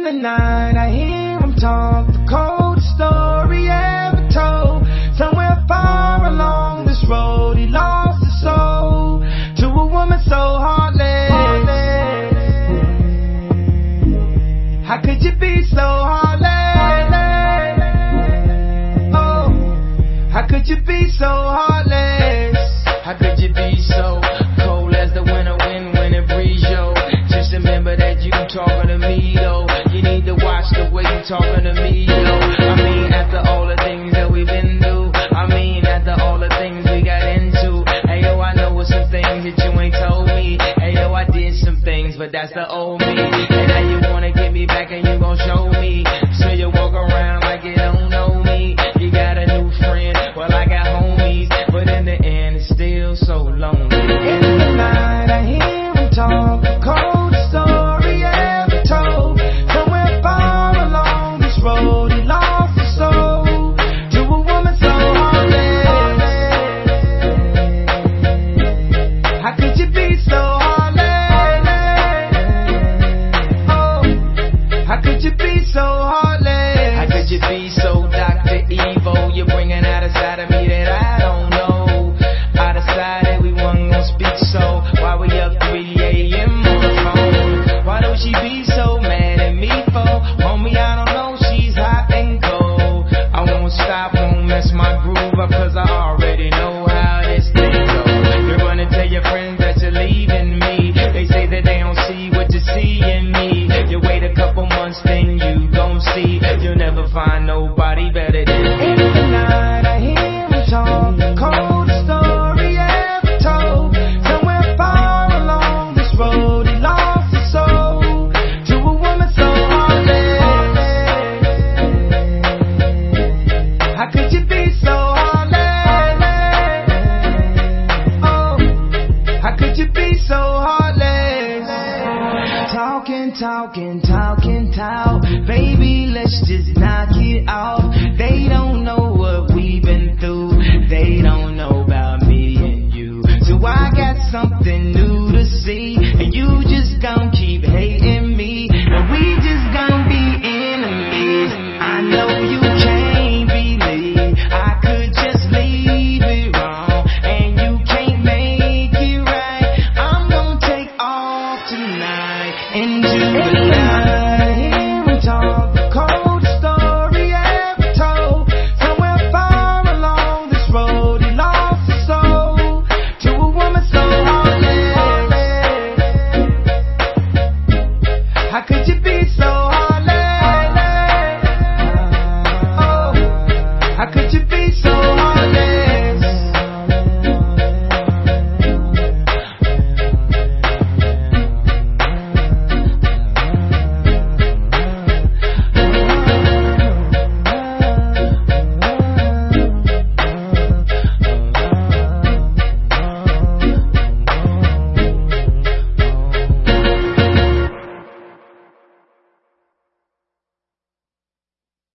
the night I hear him talk, the coldest story ever told. Somewhere far along this road, he lost his soul to a woman so heartless. How could you be so heartless? Oh, how could you be so heartless? How could you be so cold as the winter wind when it breeze, yo? Just remember that you talking to me, though. You need to watch the way you talking to me, yo. I mean, after all the things that we've been through, I mean, after all the things we got into. Hey, yo, I know some things that you ain't told me. Hey, yo, I did some things, but that's the old me. And now you wanna get me back and you gon' show me. So you walk around like you don't know me. You got a new friend, well, I got homies. But in the end, it's still so lonely. In the night I hear him talk, the coldest story ever told. Somewhere far along this road, he lost his soul to a woman so heartless. How could you be so heartless? Oh, how could you be so heartless? How could you be so Dr. Evil? You're bringing out a side of me that I don't know. I decided we wasn't gonna speak, so why we up 3 a.m. on the phone? Why don't she be so mad at me for? Homie, I don't know, she's hot and cold. I won't stop, won't mess my groove up, cause I already know how this thing goes. You're gonna tell your friends that you're leaving me. They say that they don't see what you see in me. You wait a couple months, then you gon' see. You'll never find nobody better than me. In the night I hear him talk, the coldest story ever told. Somewhere far along this road, he lost his soul to a woman so heartless. How could you be so heartless? Oh, how could you be so heartless? Talk. Baby, let's just knock it off. They don't know what we've been through. They don't